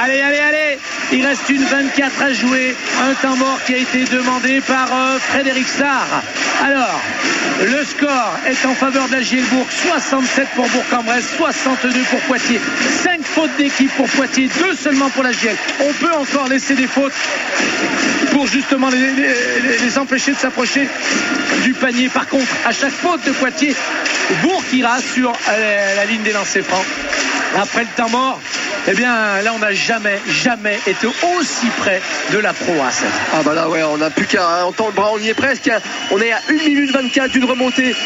Allez, il reste une 24 à jouer, un temps mort qui a été demandé par Frédéric Sarr. Alors, le score est en faveur de la Gielbourg, 67 pour Bourg-en-Bresse, 62 pour Poitiers. 5 fautes d'équipe pour Poitiers, 2 seulement pour la Giel. On peut encore laisser des fautes pour justement les empêcher de s'approcher du panier. Par contre, à chaque faute de Poitiers, Bourg ira sur la ligne des lancers francs. Après le temps mort, eh bien là on n'a jamais été aussi près de la Pro A. Ah bah là ouais, on n'a plus qu'à entendre le bras, on y est presque. On est à 1 minute 24 d'une remontée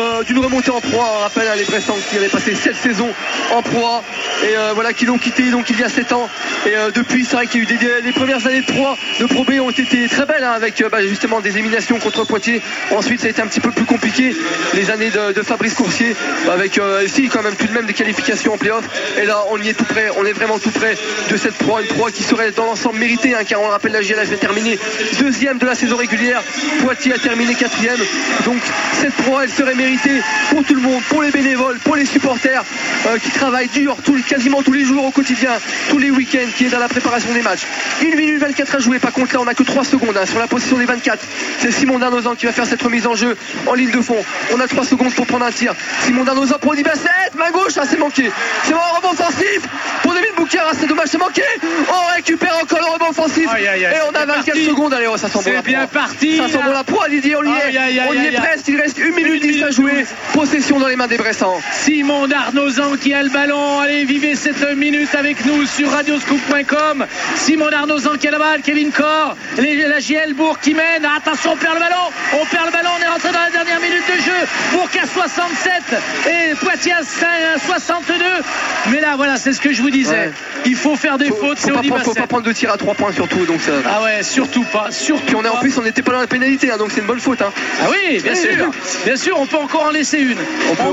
en Pro A. On rappelle les Bressans qui avaient passé 7 saisons en Pro A et voilà, qui l'ont quitté donc il y a 7 ans. Et depuis, c'est vrai qu'il y a eu les premières années de Pro B ont été très belles avec justement des éliminations contre Poitiers. Ensuite ça a été un petit peu plus compliqué, les années de Fabrice Coursier avec quand même tout de même des qualifications en play-off. Et là on y est tout près, on est vraiment tout près de cette Pro A, une Pro A qui serait dans l'ensemble méritée, car on le rappelle, la GLF a terminé 2e de la saison régulière, Poitiers a terminé 4e. Donc cette Pro A elle serait méritée pour tout le monde, pour les bénévoles, pour les supporters qui travaillent dur quasiment tous les jours au quotidien, tous les week-ends, qui est dans la préparation des matchs. 1 minute 24 à jouer, par contre là on n'a que 3 secondes sur la position des 24. C'est Simon Darnozan qui va faire cette remise en jeu en ligne de fond. On a 3 secondes pour prendre un tir. Simon Darnozan pour Audi Basset, main gauche, c'est manqué. C'est bon, rebond offensif pour David Bouquer, c'est dommage, c'est manqué. On récupère encore le rebond offensif et on a 24 secondes. Allez, ça sent bon la bien parti. Ça sent bon la Pro, Didier, on y est presque. Il reste 1 minute 10 à jouer. Possession dans les mains des Bressans. Simon Darnozan qui a le ballon. Allez, vivez cette minute avec nous sur radioscoop.com. Simon Darnozan qui a la balle, Kevin Corr, la Gielbourg qui mène. Attention, on perd le ballon, on est rentré dans la dernière minute de jeu. Bourg à 67 et Poitiers à 62. Mais là voilà, c'est ce que je vous disais, ouais. Il faut faire des fautes. Faut pas prendre de tir à 3 points surtout, donc ça... Ah ouais, surtout pas. Puis en plus on n'était pas dans la pénalité, donc c'est une bonne faute. Ah oui, bien sûr, on peut encore en laisser une. On peut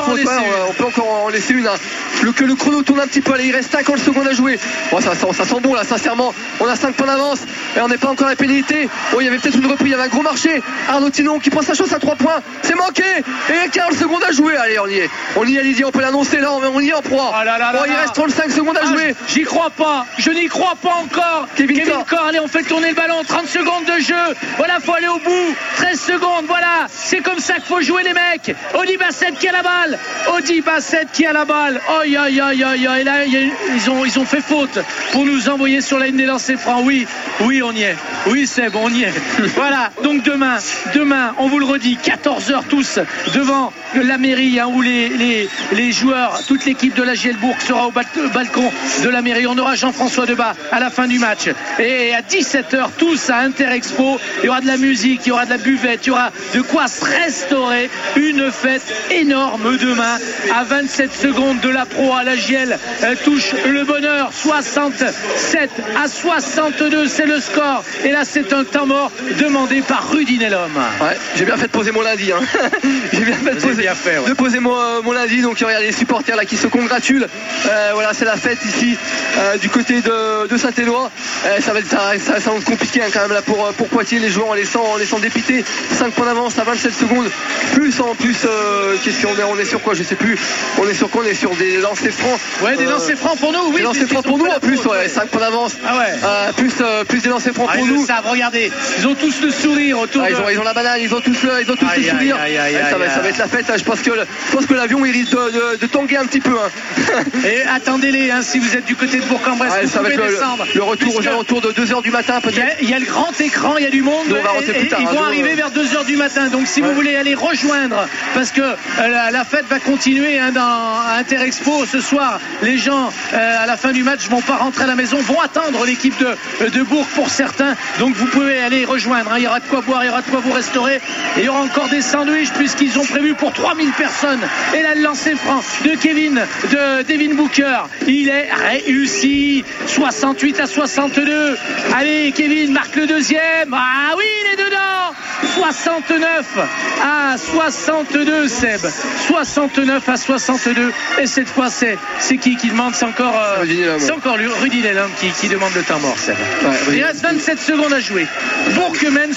encore en laisser une. Que le chrono tourne un petit peu. Allez, il reste 50 secondes à jouer. Bon, ça sent bon là, sincèrement. On a 5 points d'avance et on n'est pas encore à la pénalité. Bon, il y avait peut-être une reprise, il y avait un gros marché. Arnaud Tinon qui prend sa chance à 3 points. C'est manqué. Et 40 secondes à jouer. Allez, on y est, Didier, on peut l'annoncer là, on y est en proie. Il reste 35 secondes à jouer. J'y crois pas. Je n'y crois pas encore. Kevin Corr, allez, on fait tourner le ballon. 30 secondes de jeu. Voilà, faut aller au bout. 13 secondes, voilà. C'est comme ça qu'il faut jouer les mecs. Audi Basset qui a la balle. Et là, ils ont fait faute pour nous envoyer sur la ligne des lancers francs. Oui, on y est. Oui, Seb, on y est. Voilà, donc demain, on vous le redit, 14h tous devant la mairie, où les joueurs, toute l'équipe de la Gielbourg sera au balcon de la mairie. On aura Jean-François Debat à la fin du match. Et à 17h, tous à Interexpo, il y aura de la musique, il y aura de la buvette, il y aura de quoi se restaurer. Une fête énorme demain. À 27 secondes de la Pro A, la Giel touche le bonheur. 67 à 62, c'est le score. Et là, c'est un temps mort demandé par Rudy Nellum. Ouais, j'ai bien fait de poser mon lundi. J'ai bien fait de poser mon lundi. Donc, il y a les supporters là qui se congratulent. Voilà, c'est la fête ici du côté de Saint-Éloi. Ça va être compliqué quand même là pour Poitiers. Les joueurs, on les sent dépités. 5 points d'avance à 27 secondes. On est sur quoi, je sais plus. On est sur quoi? On est sur des lancers francs. Ouais, des lancers francs pour nous. Oui, des lancers francs pour nous en plus. 5 points d'avance. Ah ouais. Plus des lancers francs pour nous. Ils le savent, regardez. Ils ont tous le sourire autour. Ils ont la banane. Ils ont tous le sourire. Ça va être la fête. Je pense que l'avion il risque de tanguer un petit peu. Et attendez-les si vous êtes du côté de Bourg-en-Bresse. Ça va être descendre. Le retour aux alentours de 2h du matin peut-être. Il y a le grand écran, il y a du monde. Ils vont arriver vers 2h du matin. Donc si vous voulez aller rejoindre, parce que la fête va continuer à Interexpo ce soir. Les gens à la fin du match vont pas rentrer à la maison, vont attendre l'équipe de Bourg pour certains. Donc vous pouvez aller rejoindre. Il y aura de quoi boire, il y aura de quoi vous restaurer. Et il y aura encore des sandwichs puisqu'ils ont prévu pour 3000 personnes. Et là, le lancer franc de Devin Booker, il est réussi. 68 à 62. Allez, Kevin marque le deuxième. Ah oui, il est dedans. 69-62, Seb. 69-62. Et cette fois, c'est qui demande? C'est encore Rudy Lelhomme qui demande le temps mort, Seb. Ouais, il reste 27 secondes à jouer. Bourg mène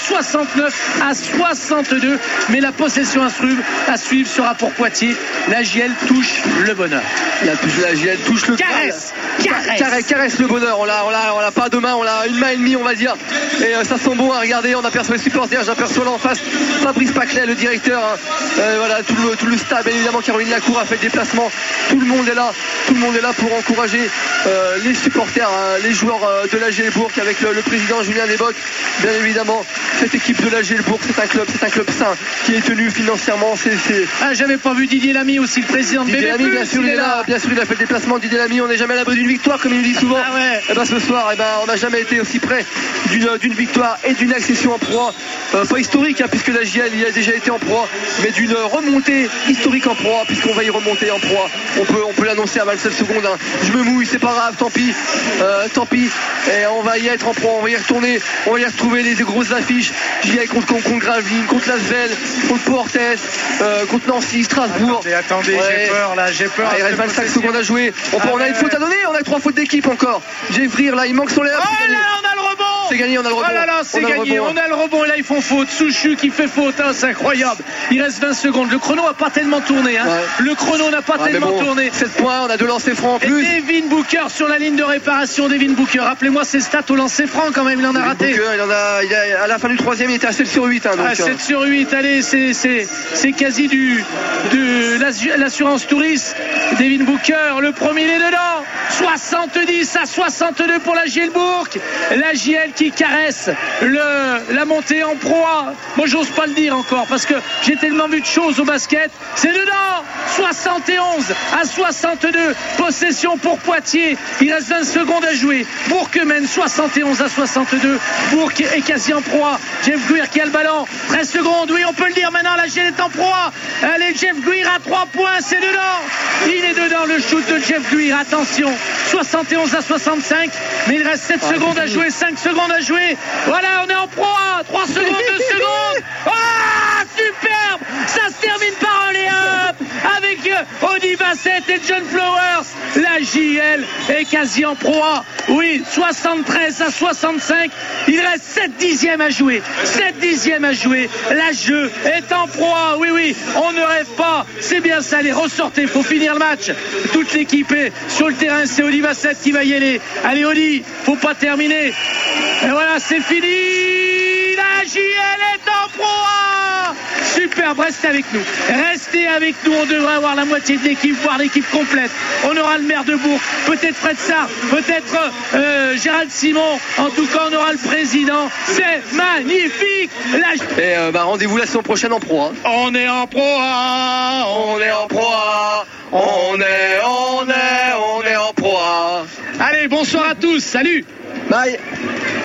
69-62. Mais la possession à suivre sera pour Poitiers. La JL touche le bonheur. La JL touche le caresse le bonheur. On l'a pas à deux mains, on l'a une main et demie, on va dire. Et ça sent bon à regarder. On aperçoit les supporters, j'aperçois là en face Fabrice Paclet, le directeur. Voilà, tout le stade, évidemment. Caroline Lacour a fait le déplacement. Tout le monde est là pour encourager les supporters, les joueurs de la JL Bourg, avec le président Julien Desbottes. Bien évidemment, cette équipe de la JL Bourg, c'est un club sain qui est tenu financièrement. J'avais pas vu Didier Lamy aussi, le président de Didier Lamy, bien sûr, il est là. Bien sûr, il a fait le déplacement. Didier Lamy, on n'est jamais à l'abri d'une victoire, comme il nous dit souvent. Et ben ce soir, on n'a jamais été aussi près d'une victoire et d'une accession en proie, pas historique, puisque la JL y a déjà été en proie, mais d'une remontée historique en proie, puisqu'on va y remonter en proie. On peut l'annoncer à 27 secondes. Je me mouille, c'est pas grave, tant pis. Et on va y être en proie, on va y retourner, on va y retrouver les grosses affiches. JL contre Gravelines, contre Lasvel, contre Portes, contre Nancy, Strasbourg. Attendez, j'ai peur. Il reste 25 secondes à jouer. On a une faute à donner, on a 3 fautes d'équipe encore. Jeffrey, là, il manque son l'air. Oh là, on a le rebond. C'est gagné, on a le rebond. Oh là là, c'est gagné, on a le rebond. Et là, ils font faute. Souchu qui fait faute, c'est incroyable. Il reste 20 secondes. Le chrono n'a pas tellement tourné. Le chrono n'a pas tellement tourné. 7 points, on a 2 lancers francs en plus. Et Devin Booker sur la ligne de réparation. Devin Booker, rappelez-moi ses stats au lancer franc quand même. Il en a raté. Booker, à la fin du 3e, il était à 7 sur 8. 7 sur 8, allez, c'est quasi de l'assurance touriste. Devin Booker, le premier, il est dedans. 70-62 pour la JL Bourg. La JL qui caresse la montée en proie. Moi, j'ose pas le dire encore parce que j'ai tellement vu de choses au basket. C'est dedans. 71-62. Possession pour Poitiers. Il reste 20 secondes à jouer. Bourg mène 71-62. Bourg est quasi en proie. Jeff Guir qui a le ballon. 13 secondes. Oui, on peut le dire maintenant. La JL est en proie. Allez, Jeff Guir à 3 points. C'est dedans. Il est dedans le shoot de Jeff Guir. Attention. 71-65. Mais il reste 7 secondes à jouer. 5 secondes à jouer. Voilà, on est en proie. 3 secondes, 2 secondes. Ah, superbe. Ça se termine par un lay-up avec Audi Bassett et John Flowers. La JL est quasi en proie. Oui, 73-65. Il reste 7 dixièmes à jouer. 7 dixièmes à jouer. La jeu est en proie. Oui, on ne rêve pas. C'est bien ça. Allez, ressortez. Il faut finir le match. Toute l'équipe est sur le terrain. C'est Audi Bassett qui va y aller. Allez, Audi, faut pas terminer. Et voilà, c'est fini. La JL est en proie. Super, restez avec nous. Restez avec nous. On devrait avoir la moitié de l'équipe, voire l'équipe complète. On aura le maire de Bourg, peut-être Fred Sarr, peut-être Gérald Simon. En tout cas, on aura le président. C'est magnifique. Et rendez-vous la saison prochaine en proie. On est en proie. On est en proie. On est en proie. Allez, bonsoir à tous. Salut. Bye.